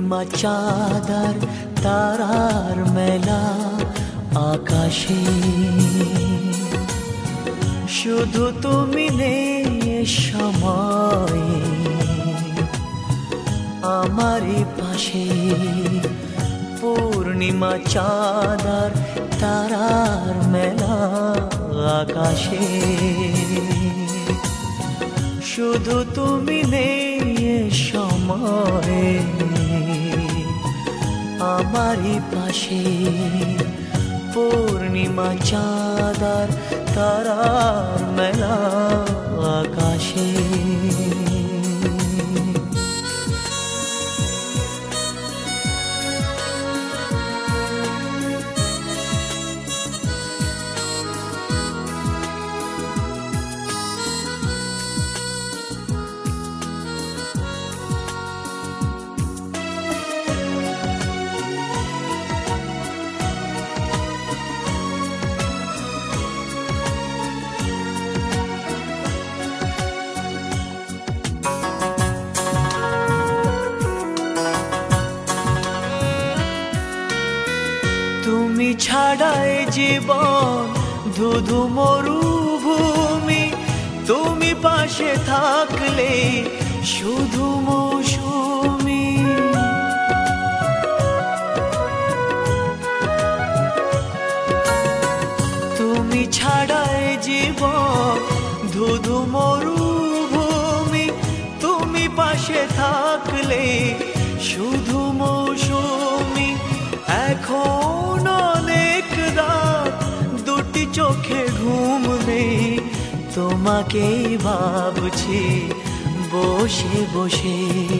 পূর্ণিমা চাঁদার তারার মেলা আকাশে, শুধু তুমি নেই সময়ে আমারই পাশে। পূর্ণিমা চাঁদার তারার মেলা আকাশে, শুধু তুমি নেই সময়ে আমারই পাশে। পূর্ণিমা চাঁদার তারার মেলা আকাশে। তুমি ছাড়াই জীবন ধুধু মরুভূমি, তুমি পাশে থাকলে শুধু মৌসুমি। তুমি ছাড়াই জীবন ধুধু মরুভূমি, তুমি পাশে থাকলে শুধু মৌসুমি। এখন অনেক রাত দুটি চোখে ঘুম নেই, তোমাকেই ভাবছি বসে বসে।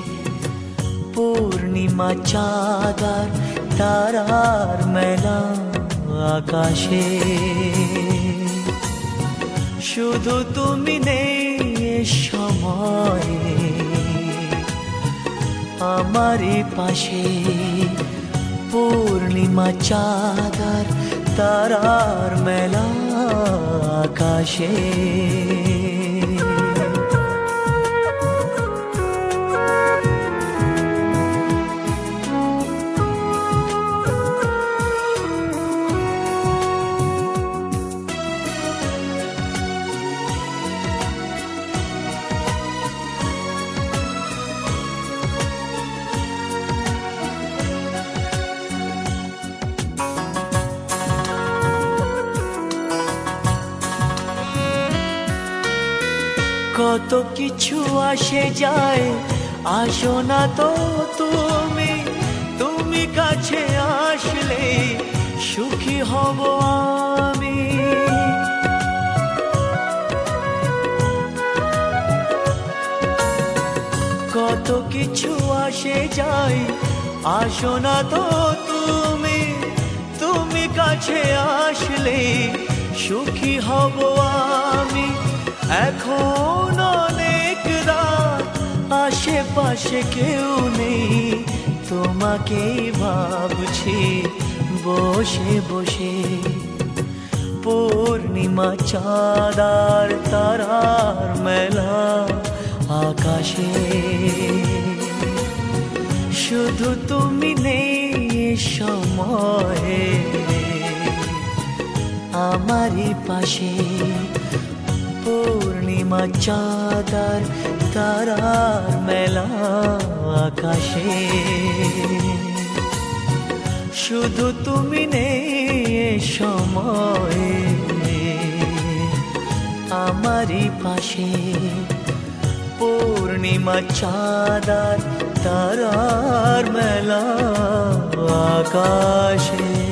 পূর্ণিমা চাঁদার তারার মেলা আকাশে, শুধু তুমি নেই সময়ে আমারই পাশে। পূর্ণিমা চাঁদার তারার মেলা আকাশে। কত কিছু আসে যায়, আসো না তো তুমি। তুমি কাছে আসলে সুখী হব আমি। কত কিছু আসে যায়, আসো না তো তুমি। তুমি কাছে আসলে সুখী হব আমি। এখন অনেক রাত আশেপাশে কেউ নেই, তোমাকেই ভাবছি বসে বসে। পূর্ণিমা চাঁদার তারার মেলা আকাশে, শুধু তুমি নেই সময়ে আমারই পাশে। পূর্ণিমা চাঁদার তারার মেলা আকাশে, শুধু তুমি নেই সময়ে আমারই পাশে। পূর্ণিমা চাঁদার তারার মেলা আকাশে।